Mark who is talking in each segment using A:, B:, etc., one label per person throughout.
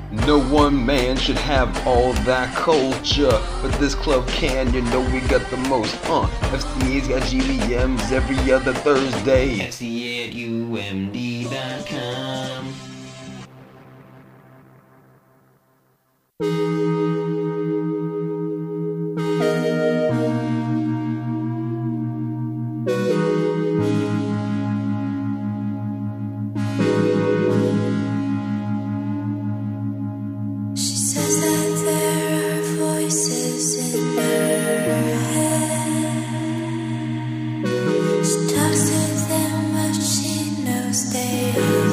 A: No one man should have all that culture, but this club can, you know we got the most. FCA's got GBMs every other Thursday.
B: FCA at UMD.com.
C: She says that there are voices in her head. She talks to them, but she knows they are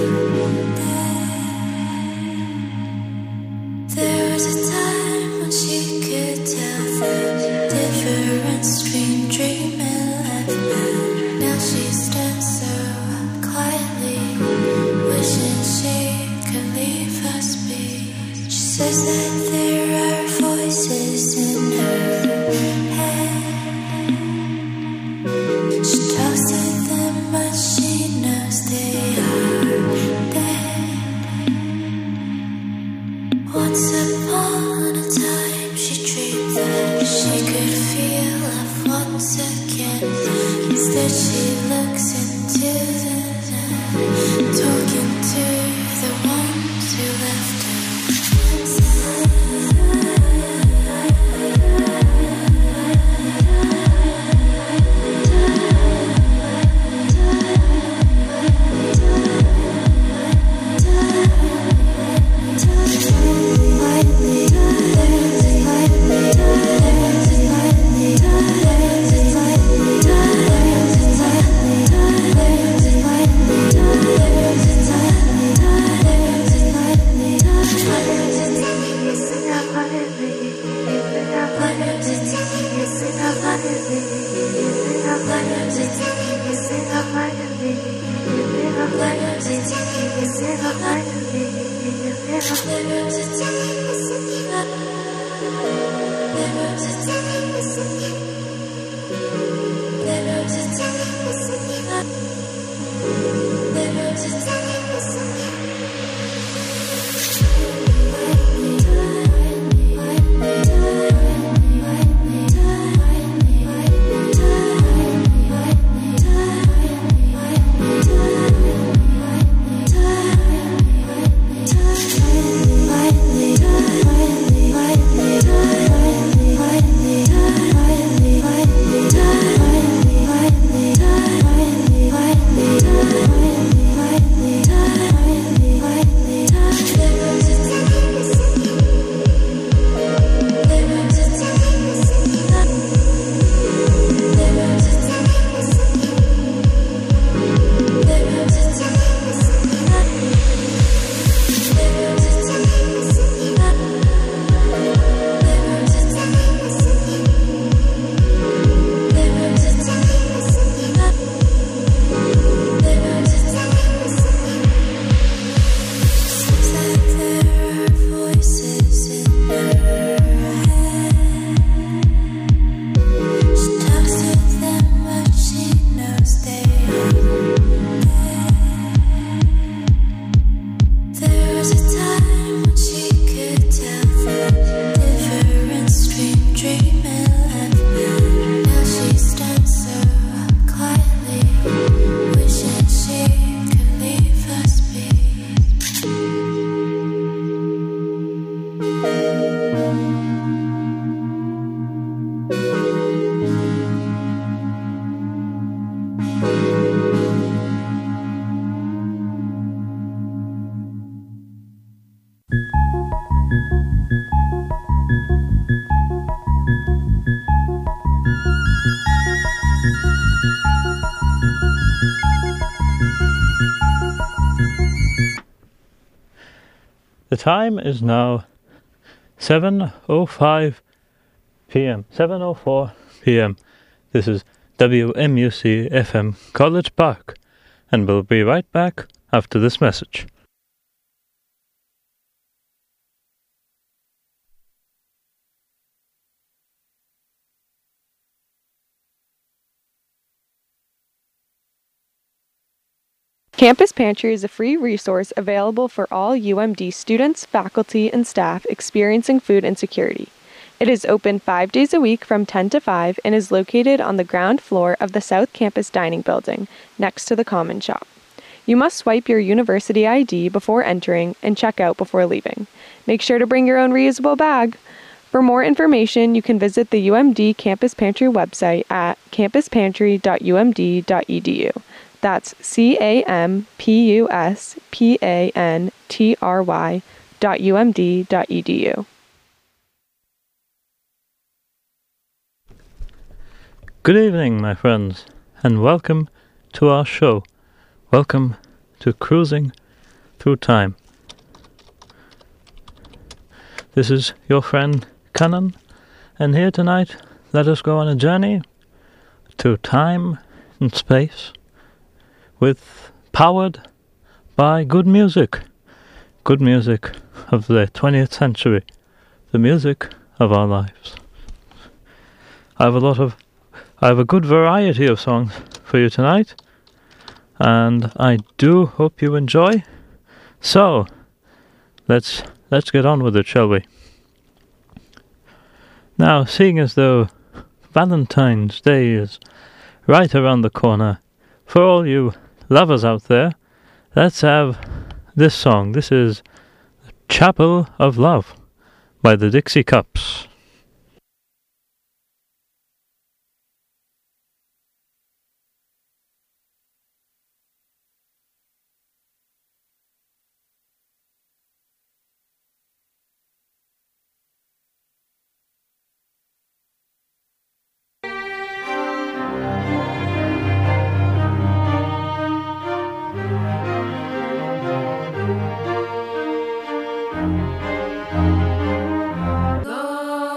C: dead. There was a time when she could tell the difference between dream and life. Now she stands so quietly, wishing she could leave us be. She says that there are voices in her head. She talks to them, but she knows they are dead. Once upon a time, she dreamed that she could feel love once again. Instead, she looks into the night, talking to the ones who left her.
D: The time is now 7:05 p.m. 7:04 p.m. This is WMUC FM College Park, and we'll be right back after this message.
B: Campus Pantry is a free resource available for all UMD students, faculty, and staff experiencing food insecurity. It is open 5 days a week from 10 to 5 and is located on the ground floor of the South Campus Dining Building, next to the Common Shop. You must swipe your university ID before entering and check out before leaving. Make sure to bring your own reusable bag. For more information, you can visit the UMD Campus Pantry website at campuspantry.umd.edu. That's campus.umd.edu.
D: Good evening, my friends, and welcome to our show. Welcome to Cruising Through Time. This is your friend Cannon, and here tonight, let us go on a journey to time and space, powered by good music of the 20th century, the music of our lives. I have a good variety of songs for you tonight, and I do hope you enjoy. So, let's get on with it, shall we? Now, seeing as though Valentine's Day is right around the corner, for all you lovers out there, let's have this song. This is Chapel of Love by the Dixie Cups.
C: Lord,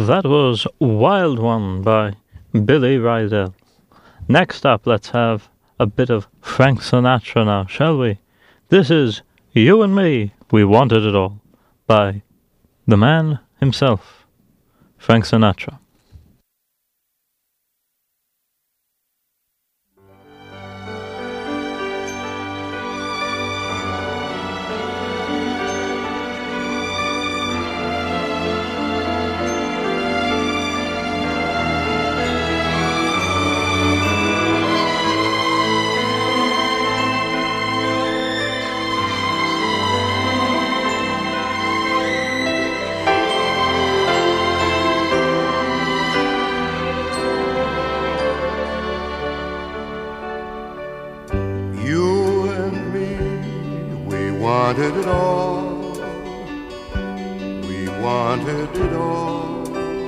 D: That was Wild One by Billy Rydell. Next up, let's have a bit of Frank Sinatra now, shall we? This is You and Me, We Wanted It All by the man himself, Frank Sinatra.
E: Wanted it all, we wanted it all.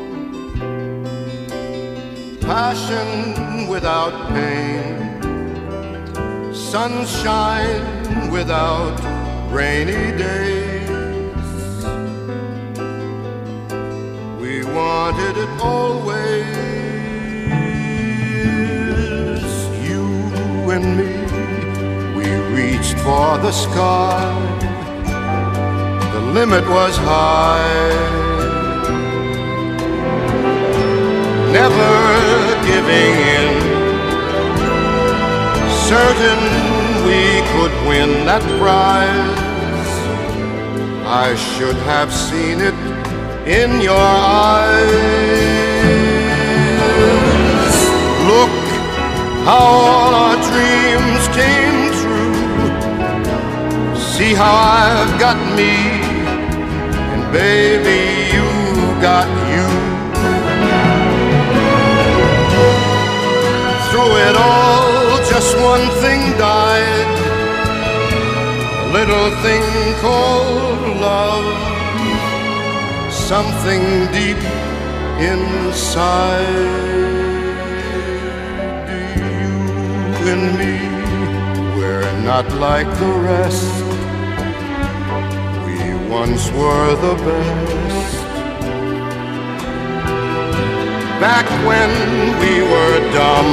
E: Passion without pain, sunshine without rainy days. We wanted it always, you and me. We reached for the sky, the limit was high. Never giving in, certain we could win that prize. I should have seen it in your eyes. Look how all our dreams came true. See how I've got me, and baby, you got you. Through it all, just one thing died, a little thing called love, something deep inside. You and me, we're not like the rest. We once were the best. Back when we were dumb,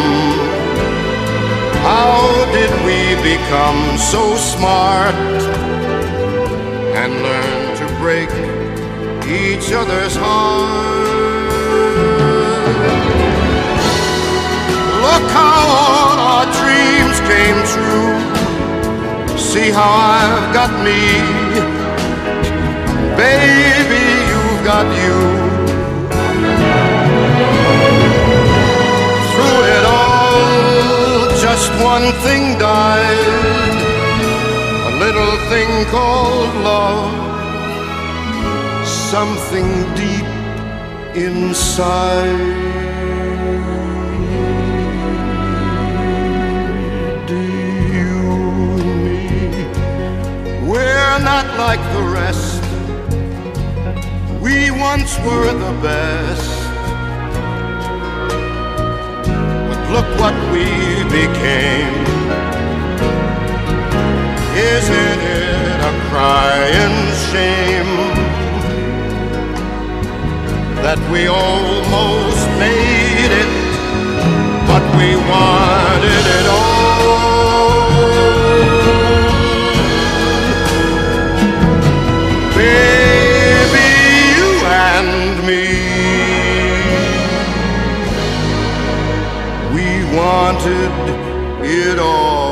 E: how did we become so smart and learn to break each other's heart? Look how all our dreams came true. See how I've got me, baby, you've got you. Through it all, just one thing died, a little thing called love, something deep inside. We're not like the rest. We once were the best. But look what we became. Isn't it a crying shame that we almost made it, but we wanted it all? Baby, you and me, we wanted it all.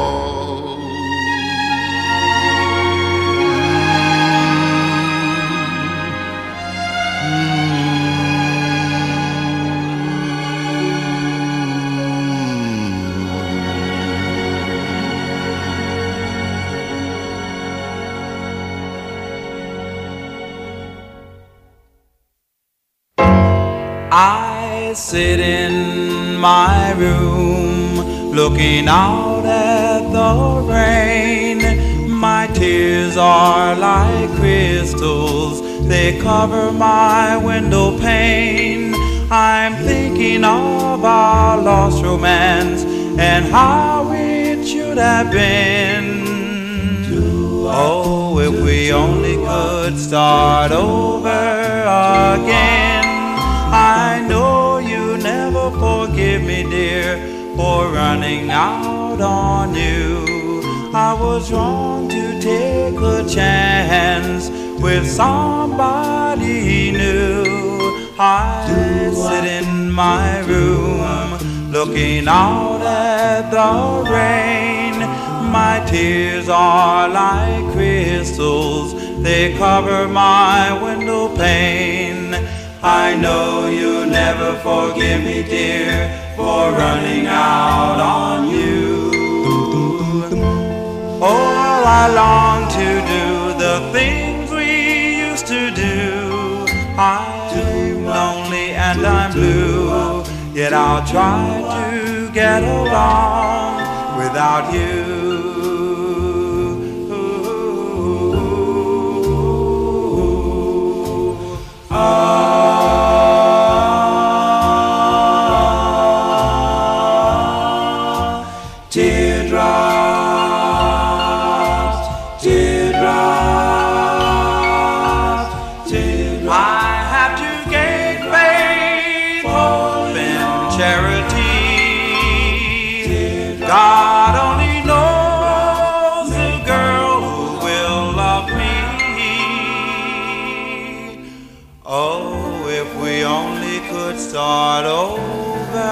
F: I sit in my room, looking out at the rain. My tears are like crystals, they cover my window pane. I'm thinking of our lost romance and how it should have been. Oh, if we only could start over again. forgive me, dear, for running out on you. I was wrong to take a chance with somebody new. I sit in my room looking out at the rain. My tears are like crystals, they cover my window pane. I know you'll never forgive me, dear, for running out on you. Oh, I long to do the things we used to do. I'm lonely and I'm blue, yet I'll try to get along without you. Start over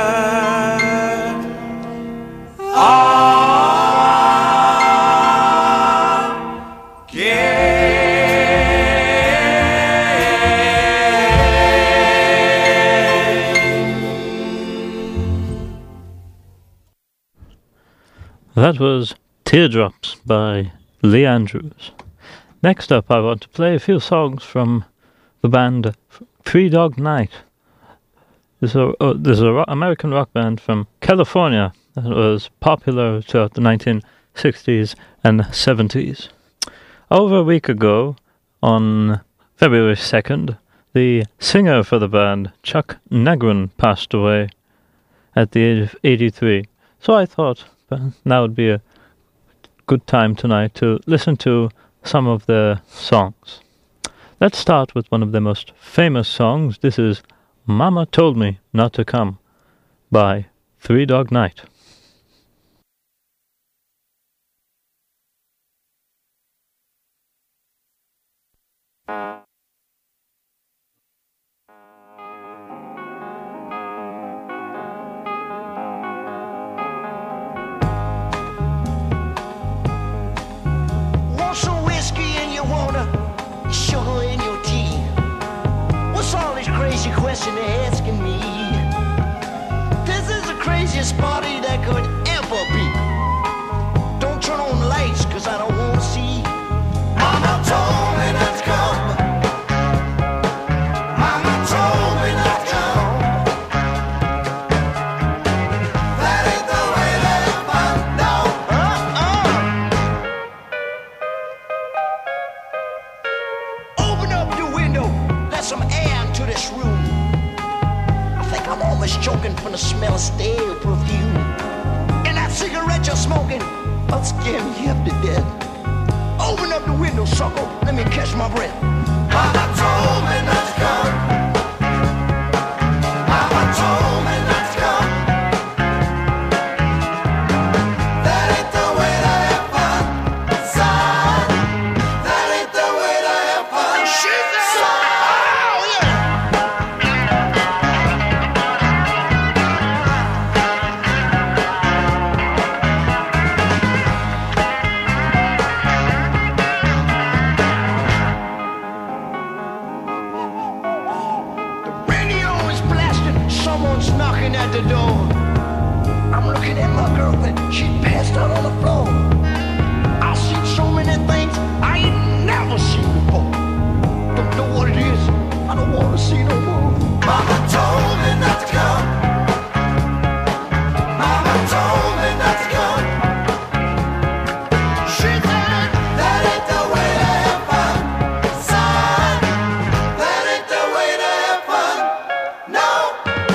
D: That was Teardrops by Lee Andrews. Next up, I want to play a few songs from the band Three Dog Night. This is an American rock band from California that was popular throughout the 1960s and 70s. Over a week ago, on February 2nd, the singer for the band, Chuck Negron, passed away at the age of 83. So I thought now would be a good time tonight to listen to some of their songs. Let's start with one of their most famous songs. This is Mama Told Me Not to Come by Three Dog Night.
G: Want some whiskey in your water, sugar in your tea? What's all these crazy questions they're asking me? This is the craziest party that could ever be. Don't turn on the lights, cause I don't wanna see. Mama told me not to come. Mama told me not to come. That ain't the way that I found out. Open up the window, let some air into this room. I think I'm almost choking from the smell of stale perfume. And that cigarette you're smoking, I'll scare me up to death. Open up the window, sucker, let me catch my breath. Mama told me not to come. Mama told me not to come. That ain't the way to have fun, son. That ain't the way to have fun. She said, oh yeah. The radio is blasting, someone's knocking at the door. I'm looking at my girlfriend, she passed out on the floor. I've seen so many things I ain't never seen before. Don't know what it is, I don't wanna see no more. Mama told me not to come. Mama told me not to come. She said, that ain't the way to have fun, son. That ain't the way to have fun, no.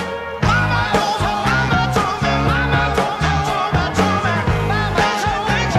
G: Mama told me, mama told me, mama told me, mama told me, mama told me,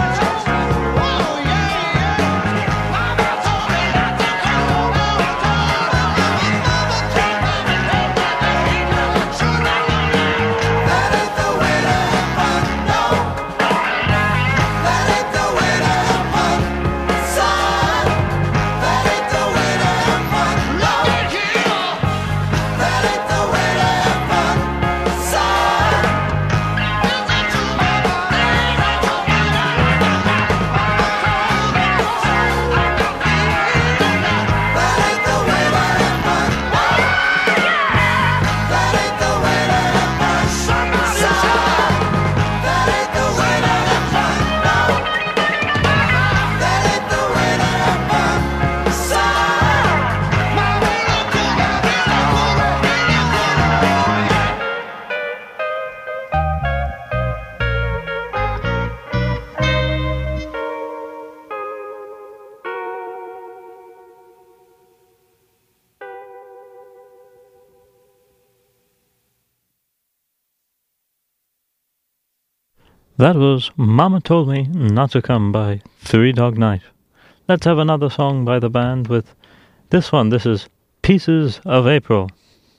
D: That was Mama Told Me Not to Come by Three Dog Night. Let's have another song by the band with this one. This is Pieces of April.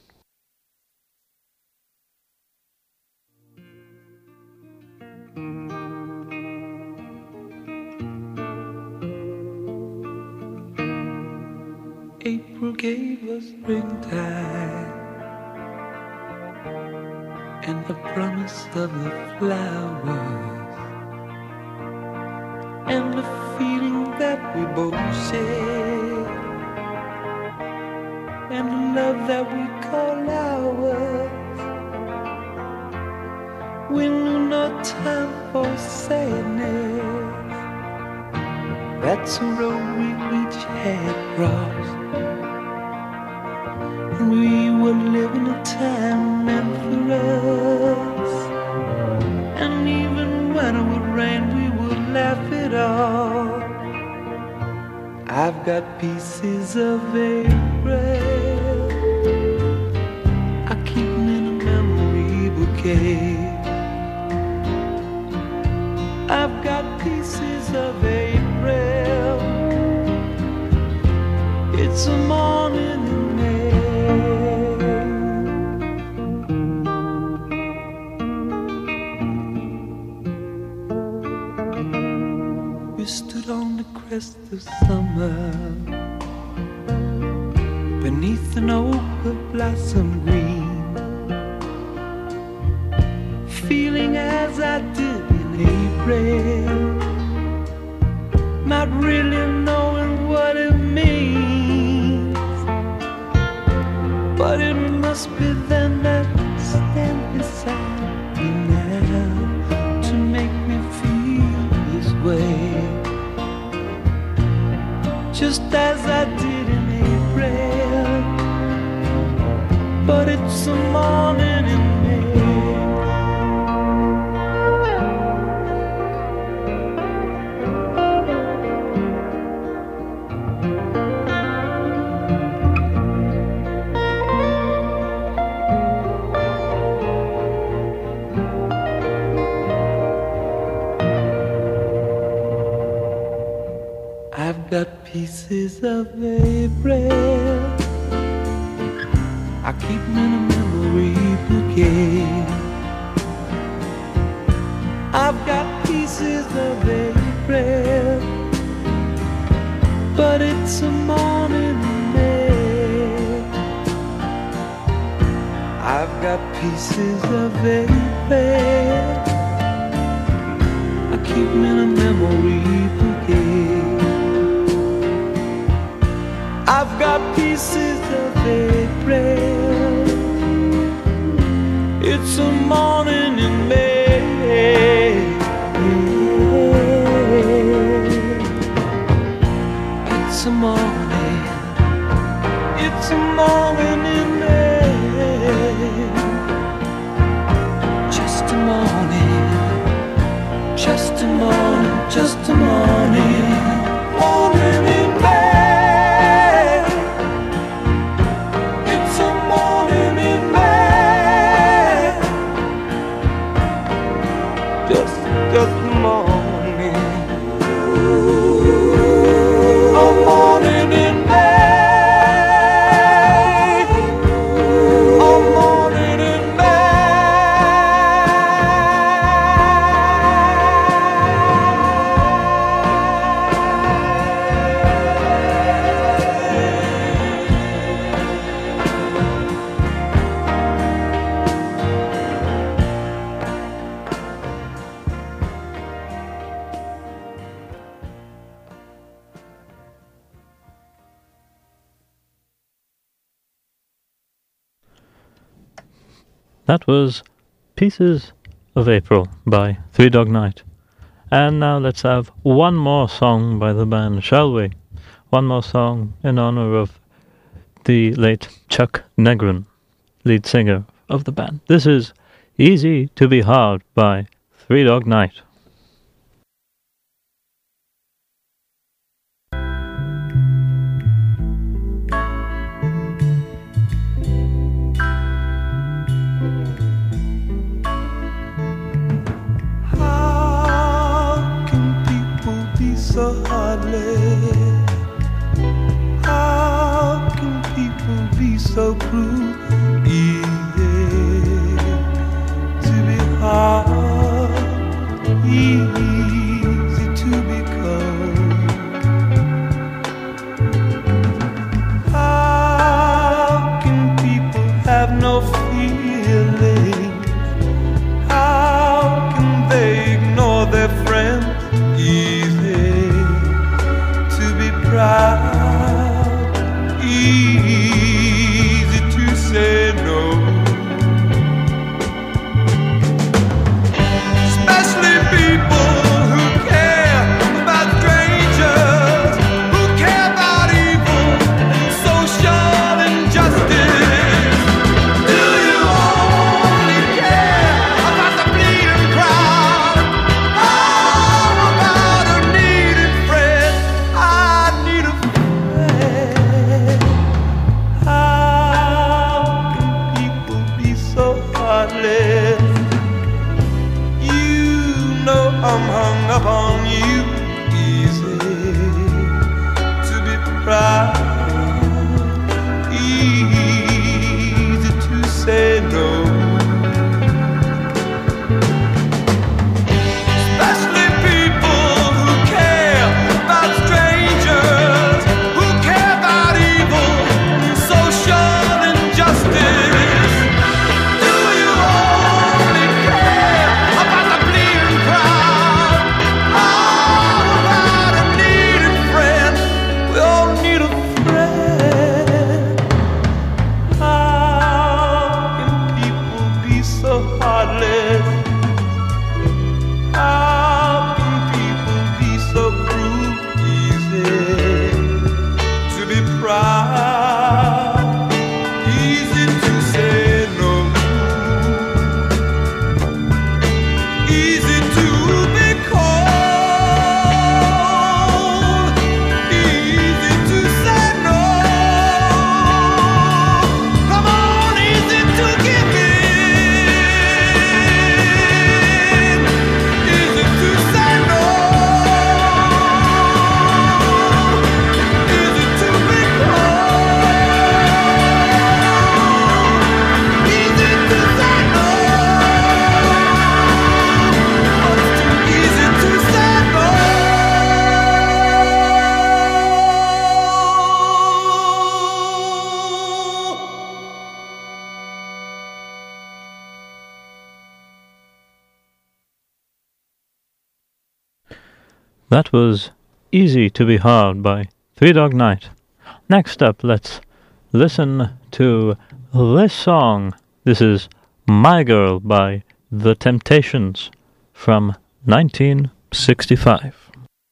F: April gave us springtime and the promise of the flowers and the feeling that we both share and the love that we call ours. We knew no time for sadness. That's a road we each had crossed. We were living a time meant for us. And even when it would rain, we would laugh it off. I've got pieces of April. I keep them in a memory bouquet. I've got pieces of April. It's a morning in May. We stood on the crest of summer beneath an oak of blossom green, feeling as I did in April, not really knowing what it means, but it must be them that stand beside me now to make me feel this way, just as I did in April, but it's a morning in May. I've got pieces of April. I keep them in a memory bouquet. I've got pieces of April, but it's a morning in May. I've got pieces of April. I keep them in a memory bouquet. I've got pieces of April. It's a morning in May. It's a morning. It's a morning in May. Just a morning. Just a morning. Just a morning. Morning in May. Just a morning, a morning in May, a morning in May.
D: That was Pieces of April by Three Dog Night. And now let's have one more song by the band, shall we? One more song in honor of the late Chuck Negron, lead singer of the band. This is Easy to Be Hard by Three Dog Night.
F: Ah. heartless. How can people be so cruel? Easy to be hard, easy to be cold. How can people have no feeling? How can they ignore their friends? Easy to be proud, easy to say no. Especially people who care about strangers, who care about evil and social injustice. Do you only care about the bleeding crowd? How about a needed friend? I need a friend. How can people be so heartless? You know I'm hung up on you. Easy to be proud, easy to say no. Especially people who care about strangers, who care about evil and social injustice. Do you only care about the bleeding crowd? How about a needed friend? We all need a friend. How can people be so heartless? How can people be so cruel? Easy to be proud, easy to say no, easy to be cold, easy to say no. Come on, easy to give in, easy to say no, easy to be cold, easy to say no. Easy to say no.
D: That was Easy to Be Hard by Three Dog Night. Next up, let's listen to this song. This is My Girl by The Temptations from 1965.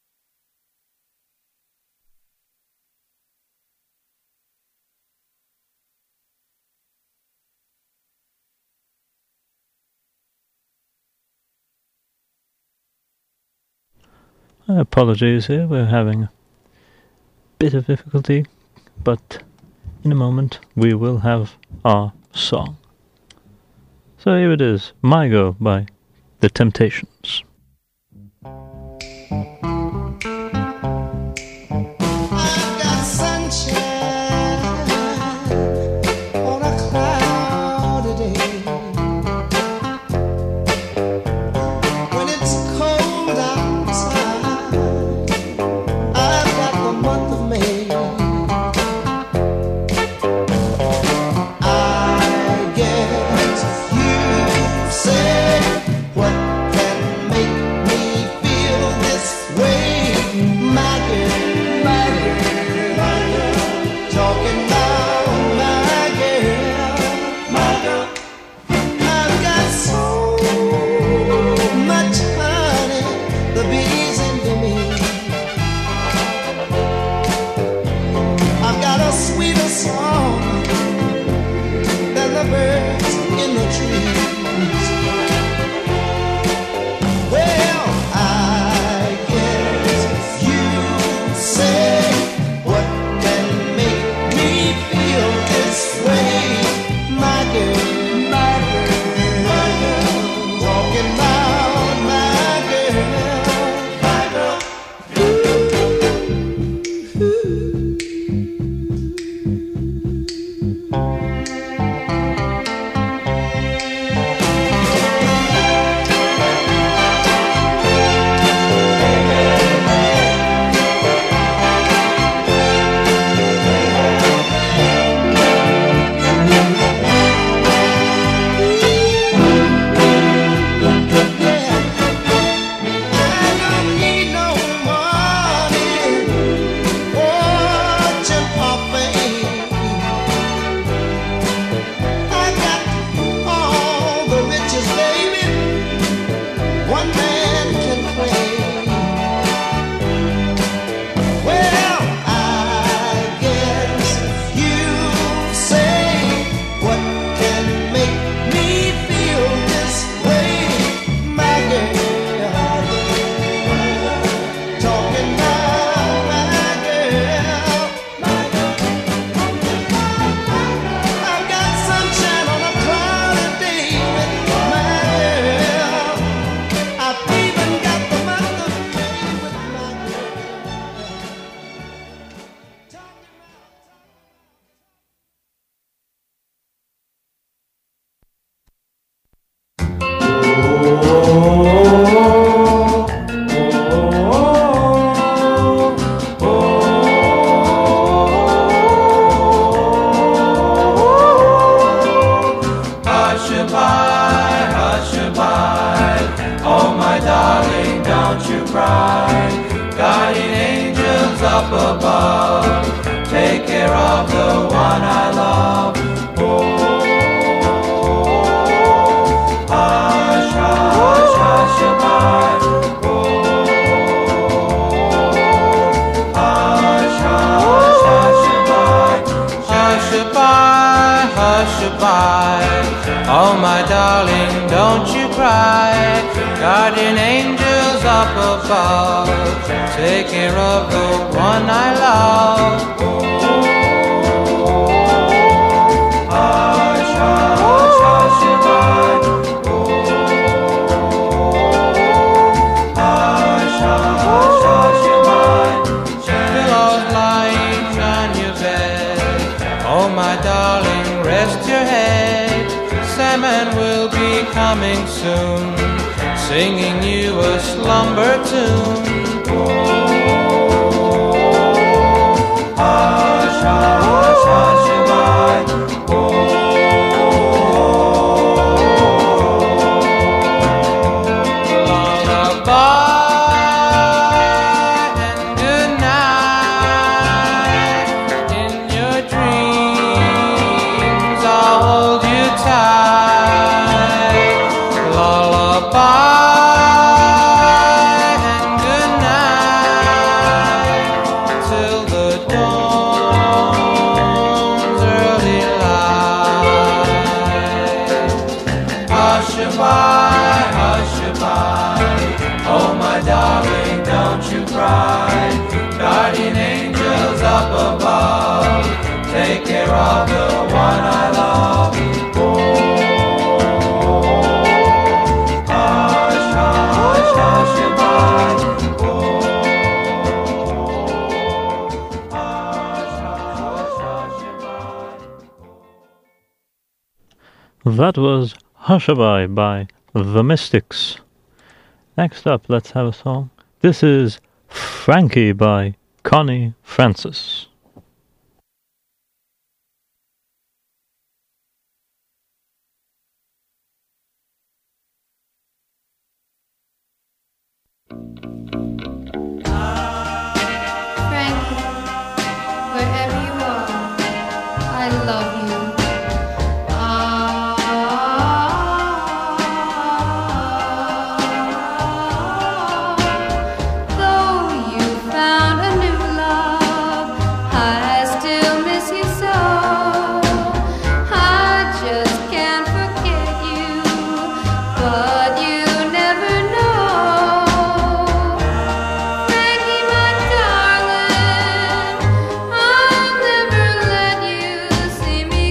D: Apologies here, we're having a bit of difficulty, but in a moment we will have our song. So here it is, My Girl by The Temptations.
H: I've got sunshine on a cloudy day. When it's cold outside, I've got the month of May. I guess you say what can make
F: cry. Guardian angels up above, take care of the one I love. Oh, hush, hush, hush-a-bye. Oh, hush, hush, hush-a-bye. Hush-a-bye, hush-a-bye. Oh, my darling, don't you cry. Guardian angels up above, take care of the one I love. Hush, hush, hush-a-bye. Hush, hush, hush-a-bye. Pillows lying on your bed, oh my darling, rest your head. Salmon will be coming soon, singing you a slumber tune. Hush, hush, hush-a-bye. Lullaby and good night. In your dreams I'll hold you tight. Lullaby and good night till the dawn's early light. Hush-a-bye, hush-a-bye. Oh my darling, don't you cry. Guardian angels up above, take care of the one I love. Oh, hush, hush, hush-a-bye. Oh, hush, hush, hush-a-bye.
D: That was Hush-a-bye by The Mystics. Next up, let's have a song. This is Frankie by Connie Francis.
I: Frankie, wherever you are, I love you. Though you found a new love, I still miss you so. I just can't forget you, but you never know. Frankie, my darling, I'll never let you see me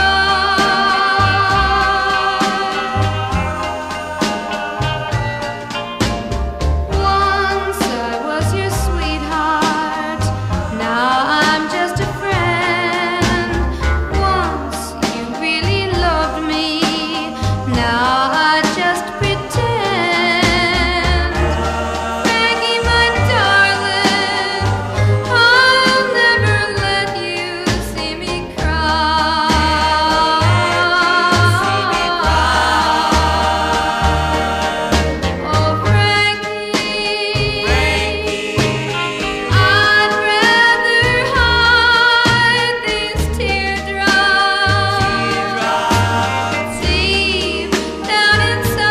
I: cry. Once I was your sweetheart, now I'm just a friend. Once you really loved me, now I just pretend. Frankie, my darling, I'll never let you see me cry. Oh, Frankie, I'd rather hide these teardrops deep down inside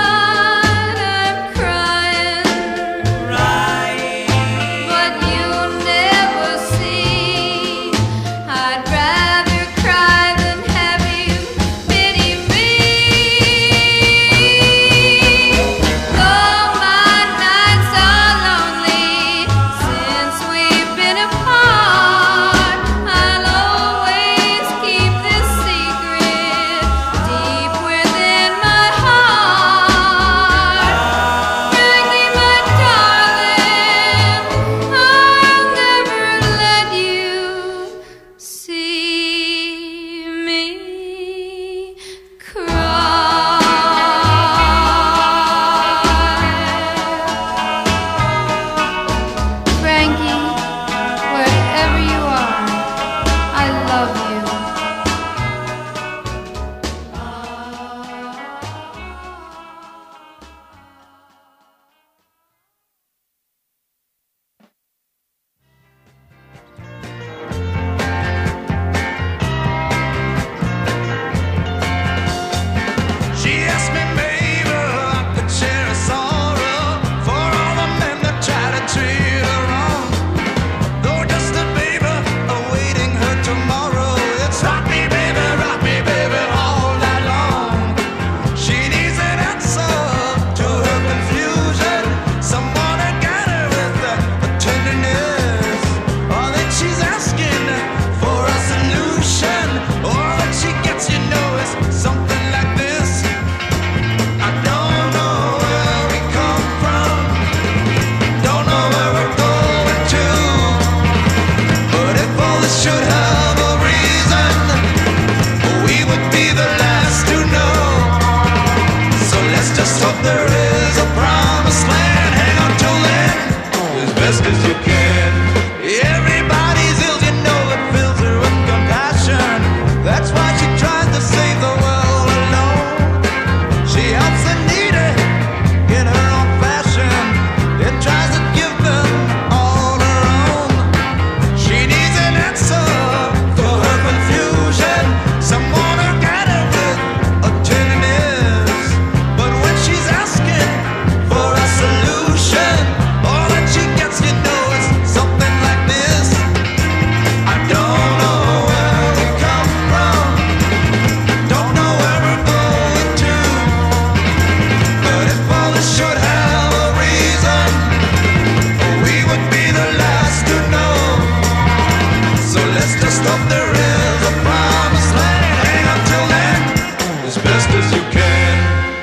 F: just hope there is a promised land. Hang on till then, as best as you can. Everybody's ill, you know it fills her with compassion. That's why she tries to save the world alone. She helps the needy in her own fashion, then tries to give them all her own. She needs an answer for her confusion, someone who got her with a tennis. But when she's asking for a solution, all that she gets, you know, is something like this. I don't know where we come from, don't know where we're going to, but if all this should have a reason, we would be the last to know. So let's just hope there is a promised land. Hang on till then, as best as you can.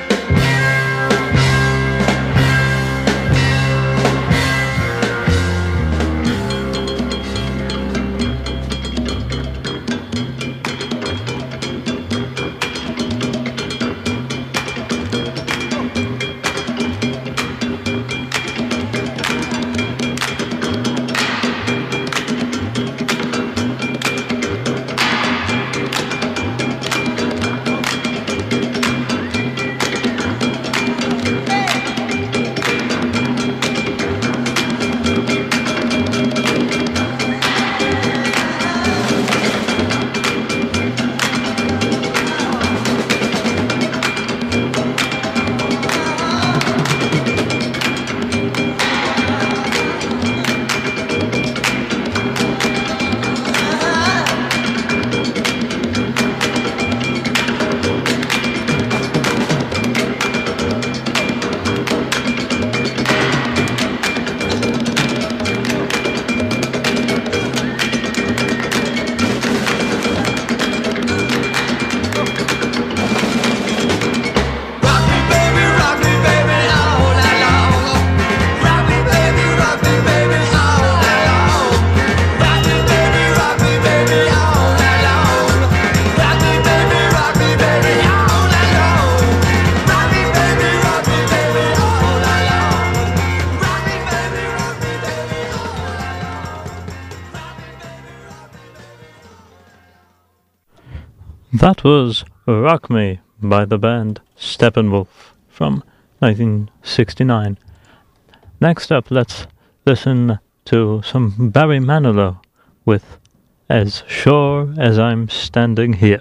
D: That was Rock Me by the band Steppenwolf from 1969. Next up, let's listen to some Barry Manilow with As Sure as I'm Standing Here.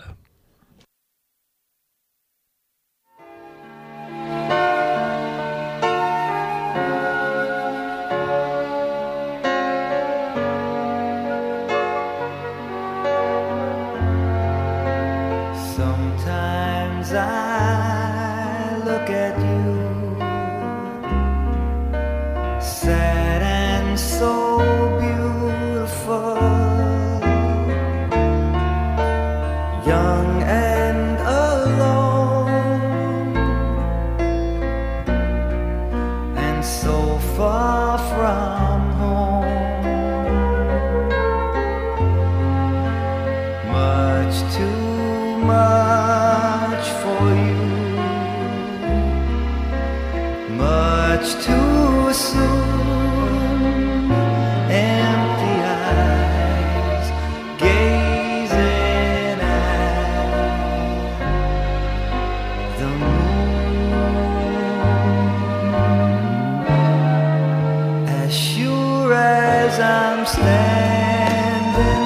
J: Sometimes I look at you, sad and so beautiful, young and alone, and so far from home, much too much for you, much too soon. Empty eyes gazing at the moon. As sure as I'm standing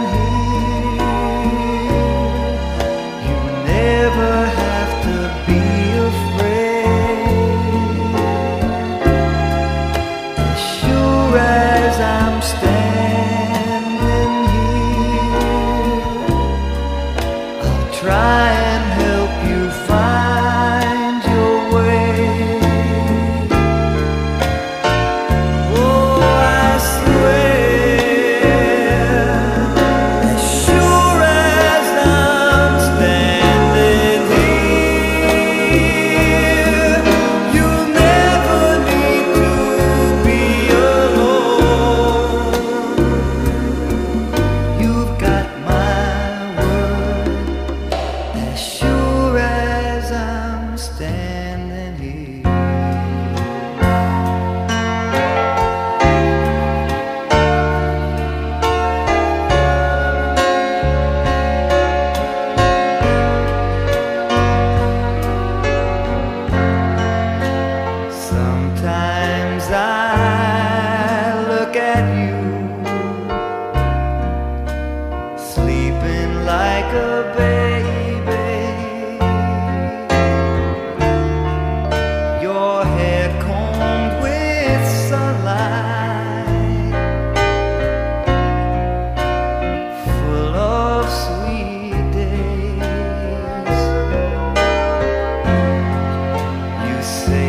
J: never have to be afraid. As sure as I'm standing here, I'll try and help you find your way. Oh, I swear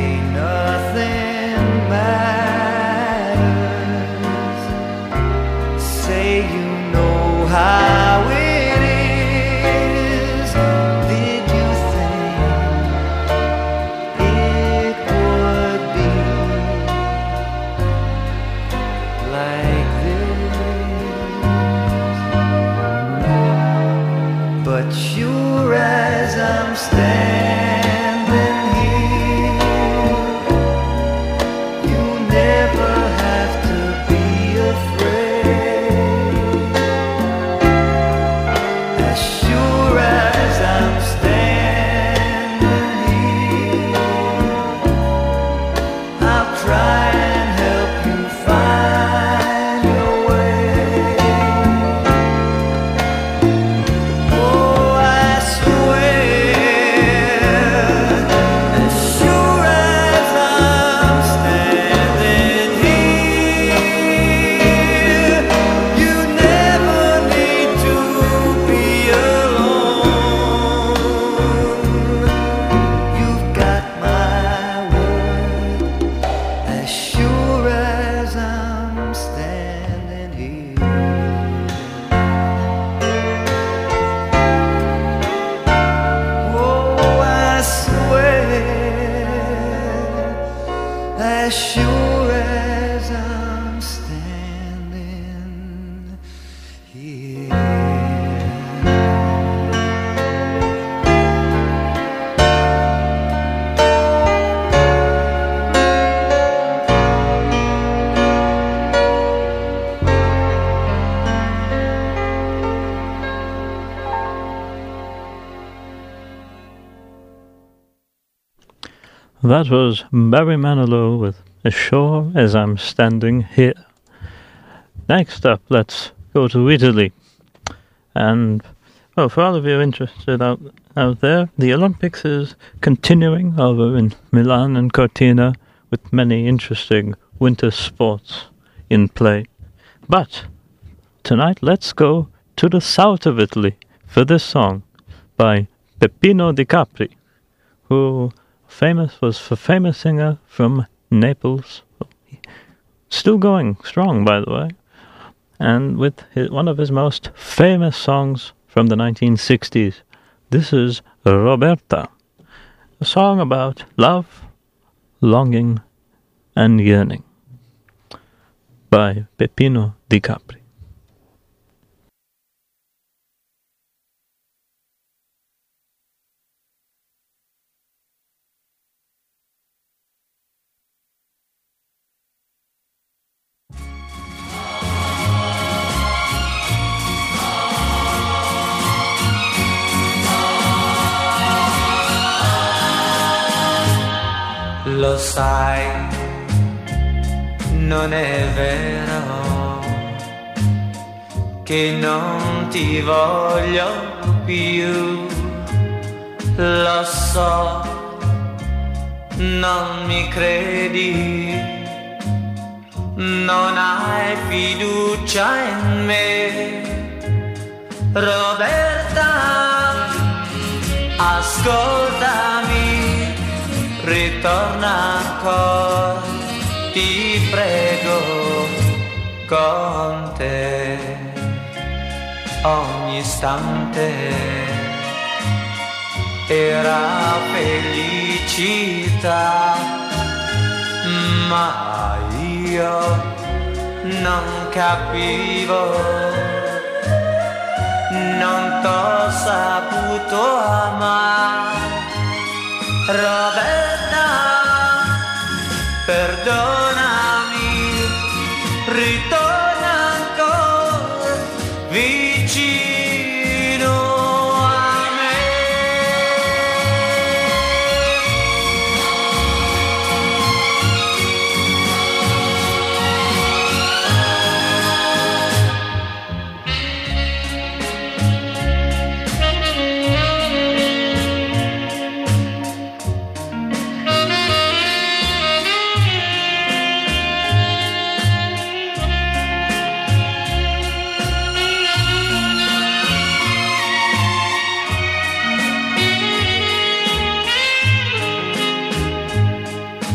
J: nothing matters. Say you know how it is. Did you think it would be like this? But sure as I'm standing here, you never have to be afraid. As sure as I'm standing here, I'll try and help you find your way. Oh, I swear, as sure as I'm standing here, you never need to be alone. You've got my word, as sure as I'm standing here. Oh, I swear, as sure as I'm standing here.
D: That was Barry Manilow with As Sure as I'm Standing Here. Next up, let's go to Italy. And, well, for all of you interested out there, the Olympics is continuing over in Milan and Cortina with many interesting winter sports in play. But tonight, let's go to the south of Italy for this song by Peppino Di Capri, who was a famous singer from Naples, still going strong, by the way, and with one of his most famous songs from the 1960s. This is Roberta, a song about love, longing, and yearning, by Peppino Di Capri.
F: Lo sai, non è vero che non ti voglio più. Lo so, non mi credi, non hai fiducia in me. Roberta, ascoltami, ritorna ancora, ti prego, con te ogni istante era felicità, ma io non capivo, non t'ho saputo amare. Roberta, perdonami, ritorna ancora vicino a me.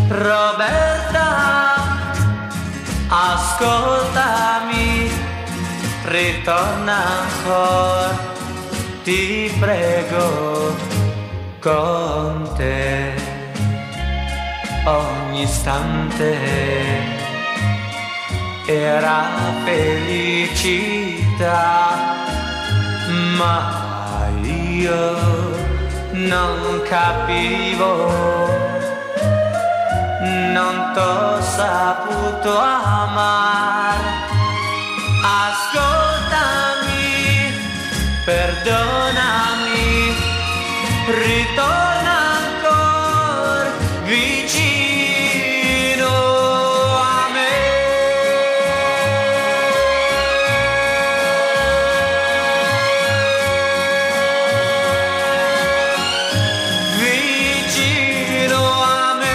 F: Roberta, ascoltami, ritorna ancora, ti prego, con te ogni istante era felicità, ma io non capivo, non t'ho saputo amare. Ascoltami, perdonami, ritorna ancora vicino a me. Vicino a me.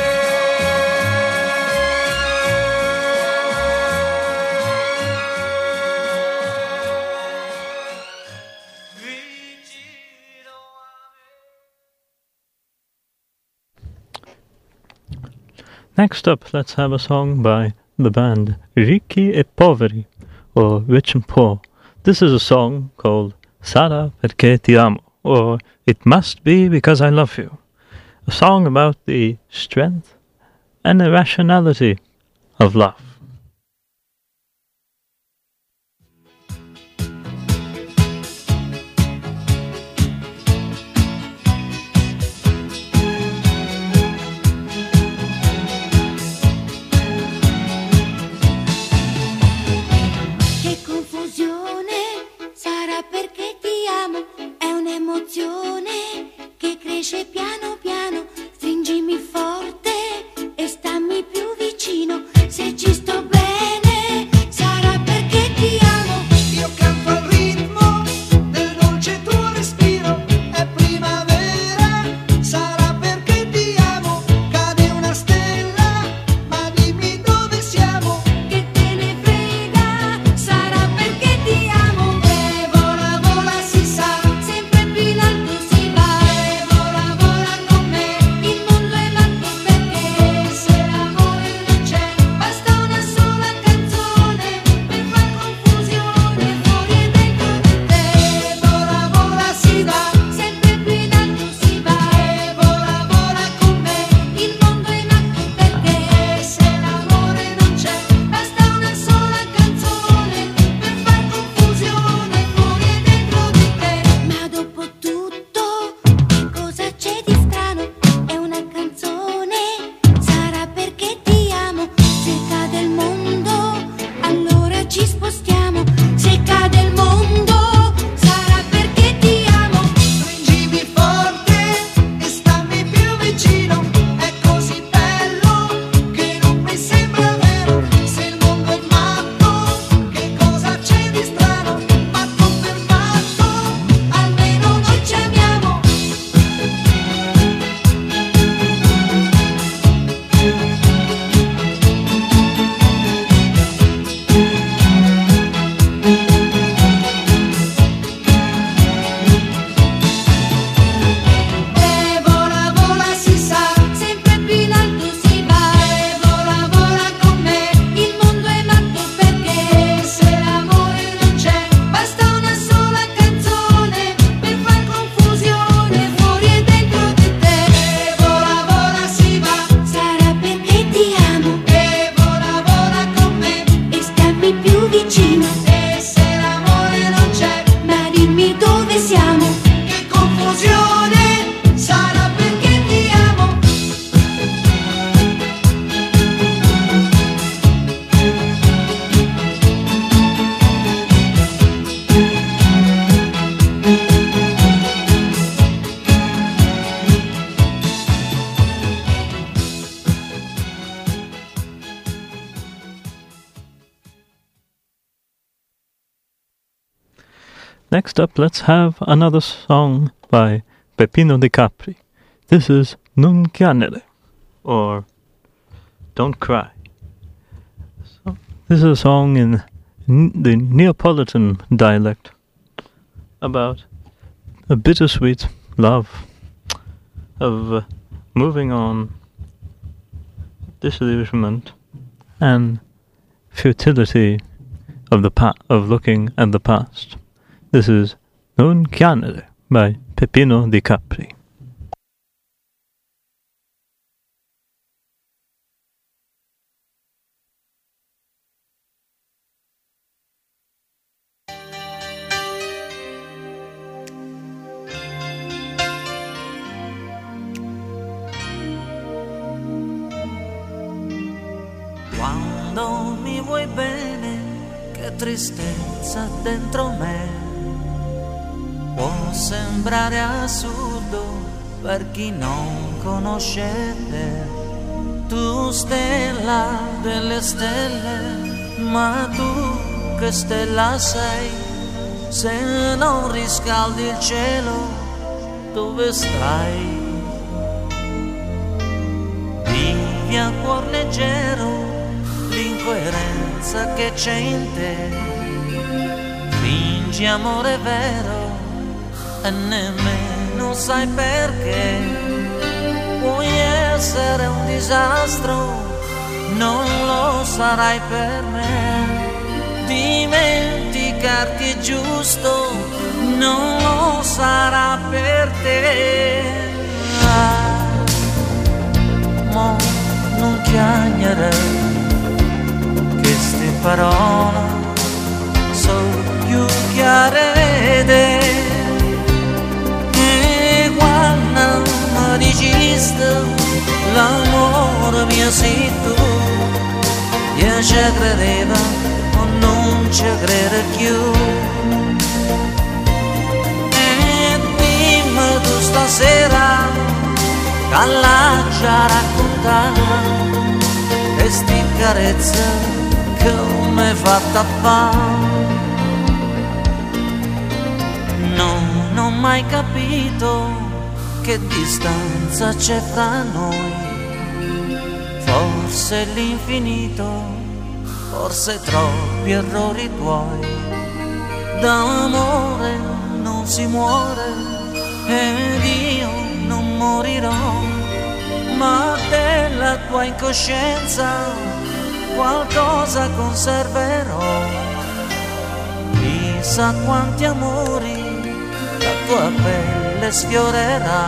D: Next up, let's have a song by the band Ricchi e Poveri, or Rich and Poor. This is a song called Sarà perché ti amo, or It Must Be Because I Love You. A song about the strength and irrationality of love.
C: Che confusione, sarà perché ti amo, è un'emozione che cresce piano piano, stringimi forte e stammi più vicino, se ci sto bene, sarà perché ti amo.
H: Io canto al ritmo del dolce tuo respiro, è primavera, sarà perché ti amo, cade una stella, ma dimmi dove siamo.
C: Che te ne frega, sarà perché ti amo. E vola, vola, si sa, sempre più in alto si va. E vola, vola con me, il mondo è matto perché se l'amore non c'è, basta una sola canzone per far confusione fuori e dentro di te. E vola, vola, si va, sempre più in alto si va. E vola, vola con me, il mondo è matto perché se l'amore non c'è, basta una sola canzone per far confusione fuori e dentro di te. Ma dopo tutto, che cosa c'è di strano? È una canzone, sarà perché ti amo. Se cade il mondo, allora ci spostiamo. Se cade il mondo, sarà perché ti amo.
H: Stringimi forte e stammi più vicino, è così bello che non mi sembra vero. Se il mondo è matto, che cosa c'è di strano? Ma confermato, almeno noi ci amiamo.
C: E vola, vola, si sa, sempre più in alto si va. E vola, vola con me, il mondo è matto perché se l'amore non c'è, basta una sola canzone per far confusione fuori e dentro di te. E vola, vola, si va, sarà perché ti amo. E vola, vola con me e stammi più vicino. E se l'amore non c'è, ma dimmi dove siamo.
H: Che confusione, sarà perché ti amo.
D: Next up, let's have another song by Peppino De Capri. This is Non chiamare, or Don't Cry. So, this is a song in the Neapolitan dialect about a bittersweet love of moving on disillusionment, and futility of looking at the past. This is Non Chiamare by Peppino Di Capri.
K: Quando mi vuoi bene, che tristezza dentro me. Può sembrare assurdo per chi non conosce te. Tu stella delle stelle, ma tu che stella sei? Se non riscaldi il cielo, dove stai? Vivi a cuor leggero l'incoerenza che c'è in te, fingi amore vero e nemmeno sai perché. Puoi essere un disastro, non lo sarai per me. Dimenticarti è giusto, non lo sarà per te. Mo non chiagnere queste parole, sono più chiare e quando mi diciste l'amore mio sei tu, io ci credevo o non ci credo più. E dimmi tu stasera che l'ha già raccontato queste carezze che mi hai fatta fare. Non ho mai capito che distanza c'è fra noi, forse l'infinito, forse troppi errori tuoi. D'amore non si muore ed io non morirò, ma della tua incoscienza qualcosa conserverò. Chissà quanti amori la tua pelle sfiorerà,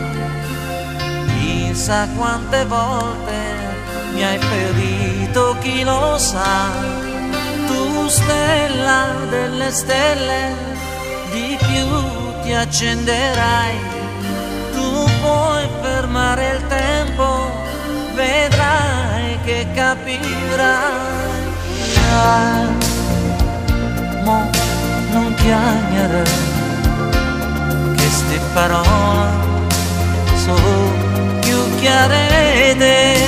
K: chissà quante volte mi hai ferito, chi lo sa. Tu stella delle stelle, di più ti accenderai. Tu puoi fermare il tempo, vedrai che capirai. Mo non chiamare queste parole, sono più chiare